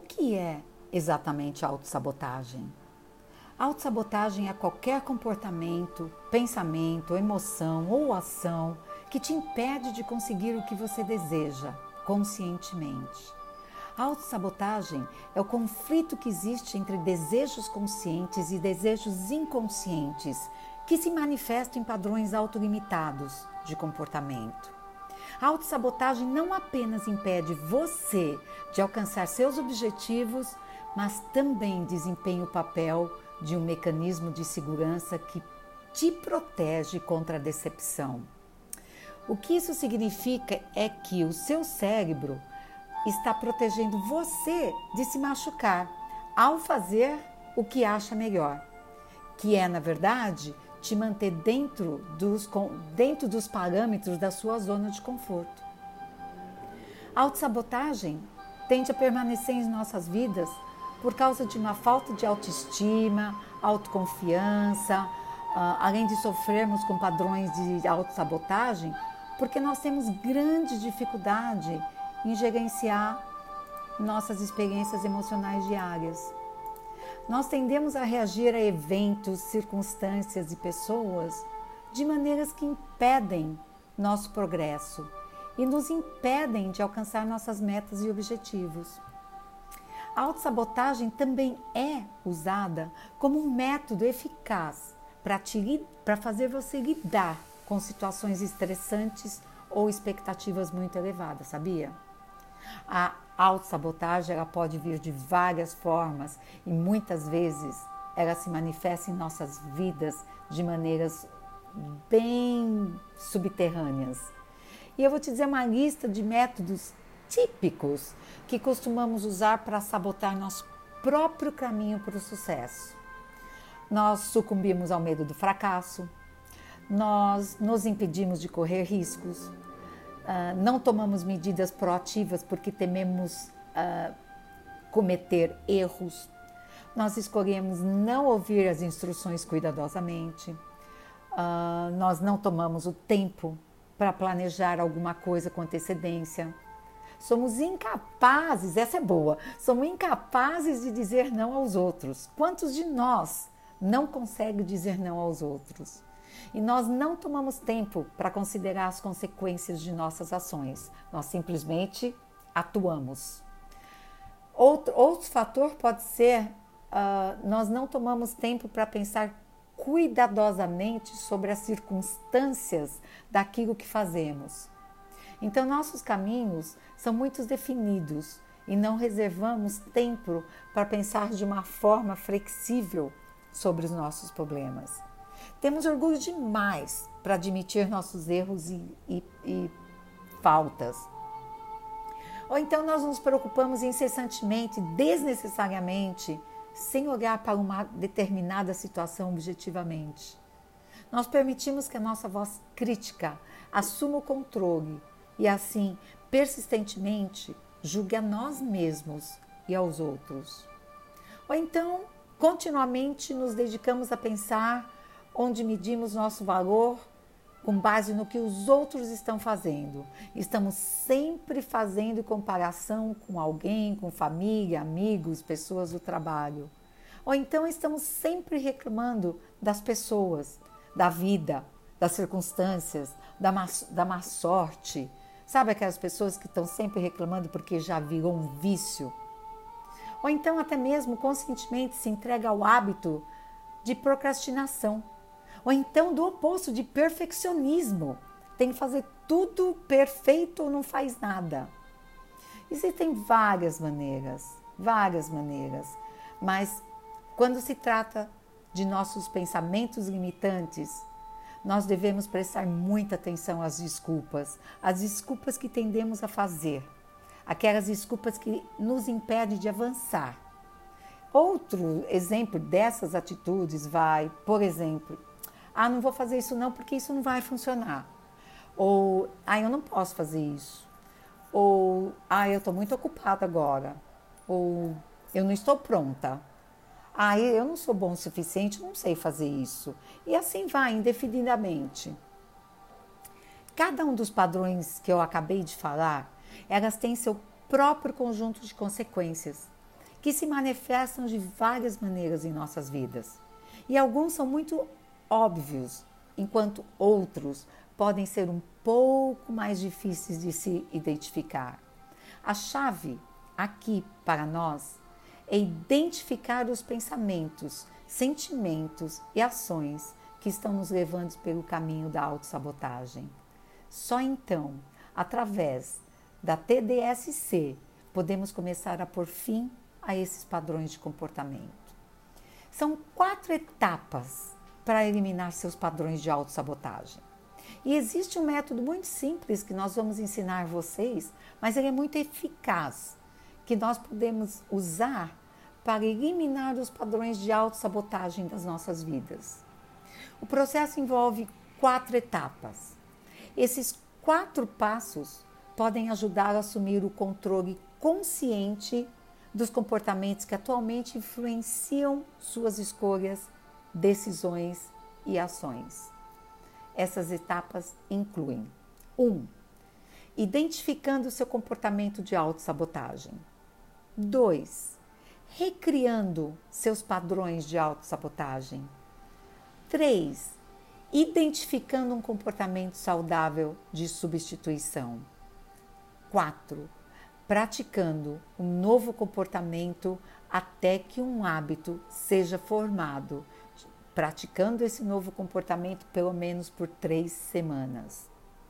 que é exatamente a autossabotagem? A autossabotagem é qualquer comportamento, pensamento, emoção ou ação que te impede de conseguir o que você deseja, conscientemente. A autossabotagem é o conflito que existe entre desejos conscientes e desejos inconscientes, que se manifestam em padrões autolimitados de comportamento. A autossabotagem não apenas impede você de alcançar seus objetivos, mas também desempenha o papel de um mecanismo de segurança que te protege contra a decepção. O que isso significa é que o seu cérebro está protegendo você de se machucar ao fazer o que acha melhor, que é, na verdade, te manter dentro dos parâmetros da sua zona de conforto. A autossabotagem tende a permanecer em nossas vidas por causa de uma falta de autoestima, autoconfiança, além de sofrermos com padrões de autossabotagem, porque nós temos grande dificuldade em gerenciar nossas experiências emocionais diárias. Nós tendemos a reagir a eventos, circunstâncias e pessoas de maneiras que impedem nosso progresso e nos impedem de alcançar nossas metas e objetivos. A autossabotagem também é usada como um método eficaz para fazer você lidar com situações estressantes ou expectativas muito elevadas, sabia? A autossabotagem ela pode vir de várias formas e muitas vezes ela se manifesta em nossas vidas de maneiras bem subterrâneas. E eu vou te dizer uma lista de métodos típicos que costumamos usar para sabotar nosso próprio caminho para o sucesso. Nós sucumbimos ao medo do fracasso, nós nos impedimos de correr riscos, não tomamos medidas proativas porque tememos cometer erros, nós escolhemos não ouvir as instruções cuidadosamente, nós não tomamos o tempo para planejar alguma coisa com antecedência. Somos incapazes, essa é boa, somos incapazes de dizer não aos outros. Quantos de nós não conseguem dizer não aos outros? E nós não tomamos tempo para considerar as consequências de nossas ações. Nós simplesmente atuamos. Outro fator pode ser, nós não tomamos tempo para pensar cuidadosamente sobre as circunstâncias daquilo que fazemos. Então, nossos caminhos são muito definidos e não reservamos tempo para pensar de uma forma flexível sobre os nossos problemas. Temos orgulho demais para admitir nossos erros e faltas. Ou então nós nos preocupamos incessantemente, desnecessariamente, sem olhar para uma determinada situação objetivamente. Nós permitimos que a nossa voz crítica assuma o controle e assim, persistentemente, julgue a nós mesmos e aos outros. Ou então, continuamente nos dedicamos a pensar onde medimos nosso valor com base no que os outros estão fazendo. Estamos sempre fazendo comparação com alguém, com família, amigos, pessoas do trabalho. Ou então estamos sempre reclamando das pessoas, da vida, das circunstâncias, da má sorte. Sabe aquelas pessoas que estão sempre reclamando porque já virou um vício? Ou então até mesmo conscientemente se entrega ao hábito de procrastinação. Ou então do oposto, de perfeccionismo. Tem que fazer tudo perfeito ou não faz nada. Existem várias maneiras. Mas quando se trata de nossos pensamentos limitantes, nós devemos prestar muita atenção às desculpas que tendemos a fazer, aquelas desculpas que nos impedem de avançar. Outro exemplo dessas atitudes por exemplo, não vou fazer isso não porque isso não vai funcionar. Ou, eu não posso fazer isso. Ou, eu estou muito ocupada agora. Ou, eu não estou pronta. Eu não sou bom o suficiente, não sei fazer isso. E assim vai, indefinidamente. Cada um dos padrões que eu acabei de falar, elas têm seu próprio conjunto de consequências. que se manifestam de várias maneiras em nossas vidas. E alguns são muito óbvios, enquanto outros podem ser um pouco mais difíceis de se identificar. A chave aqui para nós é identificar os pensamentos, sentimentos e ações que estão nos levando pelo caminho da autossabotagem. Só então, através da TDSC, podemos começar a pôr fim a esses padrões de comportamento. São 4 etapas para eliminar seus padrões de autossabotagem. E existe um método muito simples que nós vamos ensinar a vocês, mas ele é muito eficaz, que nós podemos usar para eliminar os padrões de autossabotagem das nossas vidas. O processo envolve 4 etapas. Esses 4 passos podem ajudar a assumir o controle consciente dos comportamentos que atualmente influenciam suas escolhas, decisões e ações. Essas etapas incluem: 1. Identificando seu comportamento de autossabotagem. 2. Recriando seus padrões de autossabotagem. 3. Identificando um comportamento saudável de substituição. 4. Praticando um novo comportamento até que um hábito seja formado, praticando esse novo comportamento pelo menos por 3 semanas.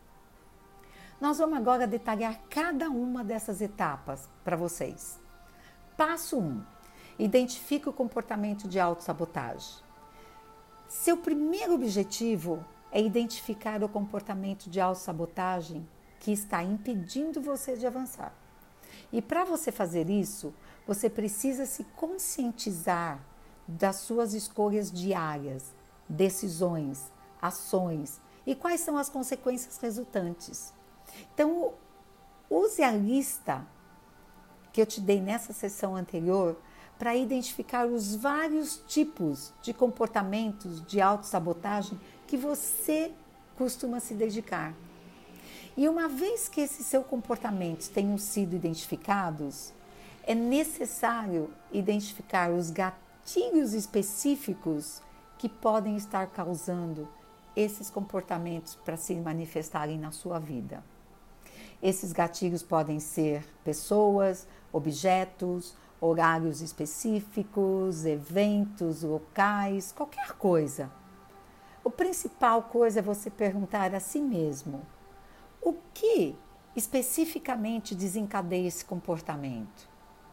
Nós vamos agora detalhar cada uma dessas etapas para vocês. Passo 1. Identifique o comportamento de autossabotagem. Seu primeiro objetivo é identificar o comportamento de autossabotagem que está impedindo você de avançar. E para você fazer isso, você precisa se conscientizar das suas escolhas diárias, decisões, ações e quais são as consequências resultantes. Então, use a lista que eu te dei nessa sessão anterior para identificar os vários tipos de comportamentos de autossabotagem que você costuma se dedicar. E uma vez que esses seus comportamentos tenham sido identificados, é necessário identificar os gatilhos específicos que podem estar causando esses comportamentos para se manifestarem na sua vida. Esses gatilhos podem ser pessoas, objetos, horários específicos, eventos, locais, qualquer coisa. A principal coisa é você perguntar a si mesmo: o que especificamente desencadeia esse comportamento?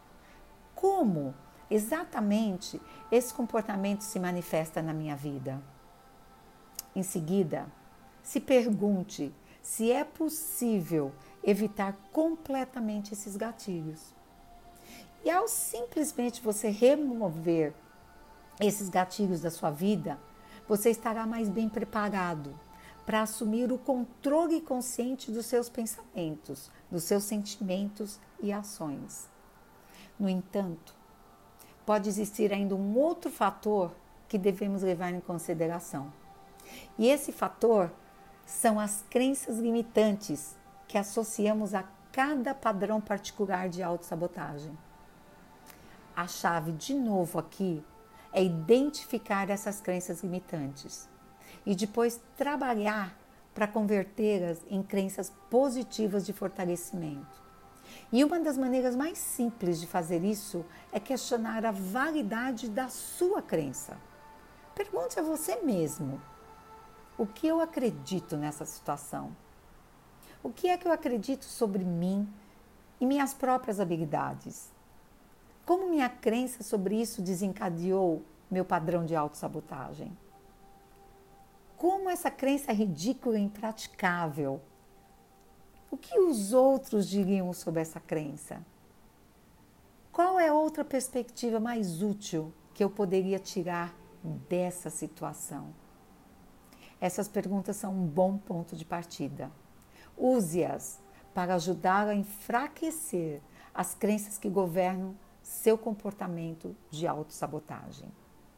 Como exatamente esse comportamento se manifesta na minha vida? Em seguida, se pergunte se é possível evitar completamente esses gatilhos. E ao simplesmente você remover esses gatilhos da sua vida, você estará mais bem preparado para assumir o controle consciente dos seus pensamentos, dos seus sentimentos e ações. No entanto, pode existir ainda um outro fator que devemos levar em consideração. E esse fator são as crenças limitantes que associamos a cada padrão particular de autossabotagem. A chave, de novo aqui, é identificar essas crenças limitantes e depois trabalhar para convertê-las em crenças positivas de fortalecimento. E uma das maneiras mais simples de fazer isso é questionar a validade da sua crença. Pergunte a você mesmo: o que eu acredito nessa situação? O que é que eu acredito sobre mim e minhas próprias habilidades? Como minha crença sobre isso desencadeou meu padrão de autossabotagem? Como essa crença é ridícula e impraticável? O que os outros diriam sobre essa crença? Qual é outra perspectiva mais útil que eu poderia tirar dessa situação? Essas perguntas são um bom ponto de partida. Use-as para ajudar a enfraquecer as crenças que governam seu comportamento de autossabotagem.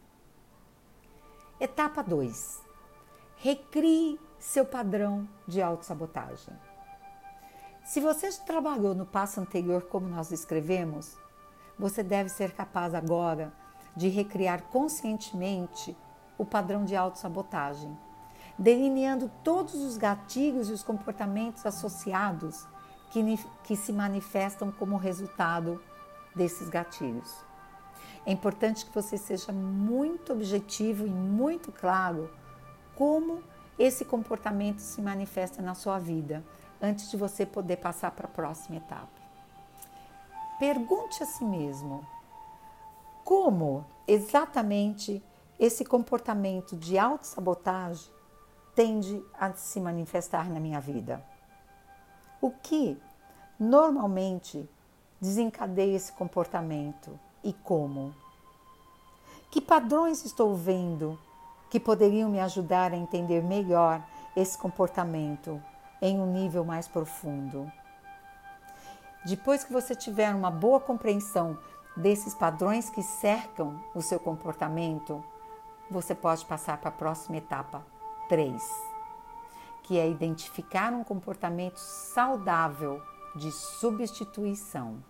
Etapa 2. Recrie seu padrão de autossabotagem. Se você já trabalhou no passo anterior como nós escrevemos, você deve ser capaz agora de recriar conscientemente o padrão de autossabotagem, delineando todos os gatilhos e os comportamentos associados que se manifestam como resultado desses gatilhos. É importante que você seja muito objetivo e muito claro como esse comportamento se manifesta na sua vida, antes de você poder passar para a próxima etapa. Pergunte a si mesmo, como exatamente esse comportamento de autossabotagem tende a se manifestar na minha vida? O que normalmente desencadeia esse comportamento e como? Que padrões estou vendo que poderiam me ajudar a entender melhor esse comportamento em um nível mais profundo? Depois que você tiver uma boa compreensão desses padrões que cercam o seu comportamento, você pode passar para a próxima etapa 3, que é identificar um comportamento saudável de substituição.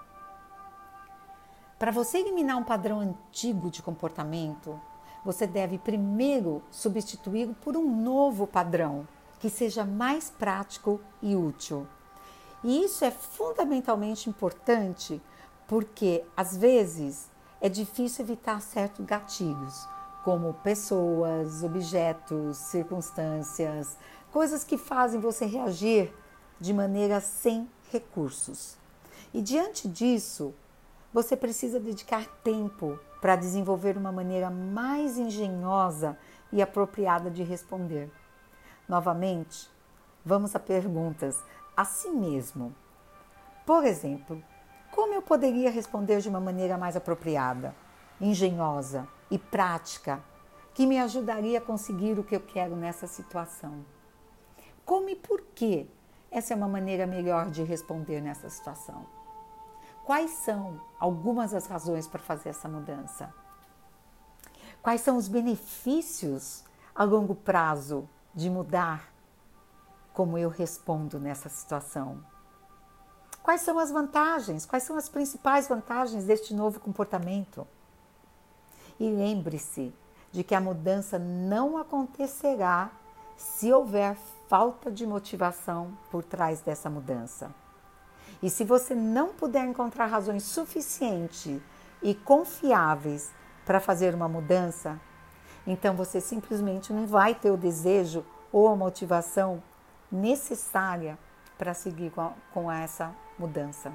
Para você eliminar um padrão antigo de comportamento, você deve primeiro substituí-lo por um novo padrão que seja mais prático e útil. E isso é fundamentalmente importante porque, às vezes, é difícil evitar certos gatilhos, como pessoas, objetos, circunstâncias, coisas que fazem você reagir de maneira sem recursos. E diante disso, você precisa dedicar tempo para desenvolver uma maneira mais engenhosa e apropriada de responder. Novamente, vamos a perguntas a si mesmo. Por exemplo, como eu poderia responder de uma maneira mais apropriada, engenhosa e prática, que me ajudaria a conseguir o que eu quero nessa situação? Como e por que essa é uma maneira melhor de responder nessa situação? Quais são algumas das razões para fazer essa mudança? Quais são os benefícios a longo prazo de mudar como eu respondo nessa situação? Quais são as vantagens? Quais são as principais vantagens deste novo comportamento? E lembre-se de que a mudança não acontecerá se houver falta de motivação por trás dessa mudança. E se você não puder encontrar razões suficientes e confiáveis para fazer uma mudança, então você simplesmente não vai ter o desejo ou a motivação necessária para seguir com essa mudança.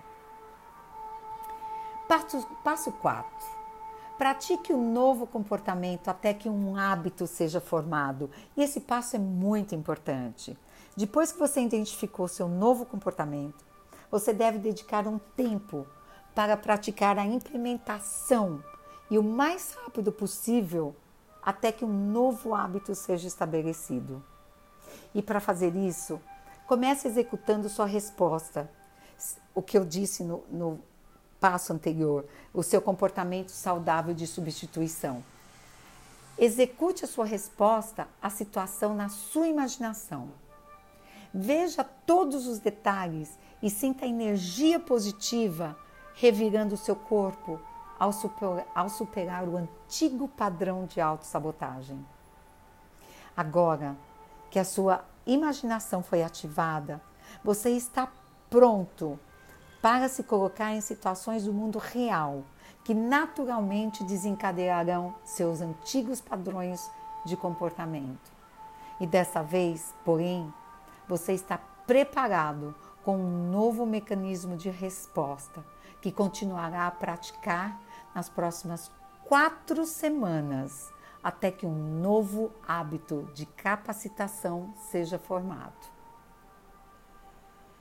Passo 4. Pratique um novo comportamento até que um hábito seja formado. E esse passo é muito importante. Depois que você identificou seu novo comportamento, você deve dedicar um tempo para praticar a implementação e o mais rápido possível até que um novo hábito seja estabelecido. E para fazer isso, comece executando sua resposta. O que eu disse no passo anterior, o seu comportamento saudável de substituição. Execute a sua resposta à situação na sua imaginação. Veja todos os detalhes e sinta a energia positiva revirando o seu corpo ao superar o antigo padrão de autossabotagem. Agora que a sua imaginação foi ativada, você está pronto para se colocar em situações do mundo real que naturalmente desencadearão seus antigos padrões de comportamento. E dessa vez, porém, você está preparado com um novo mecanismo de resposta que continuará a praticar nas próximas 4 semanas, até que um novo hábito de capacitação seja formado.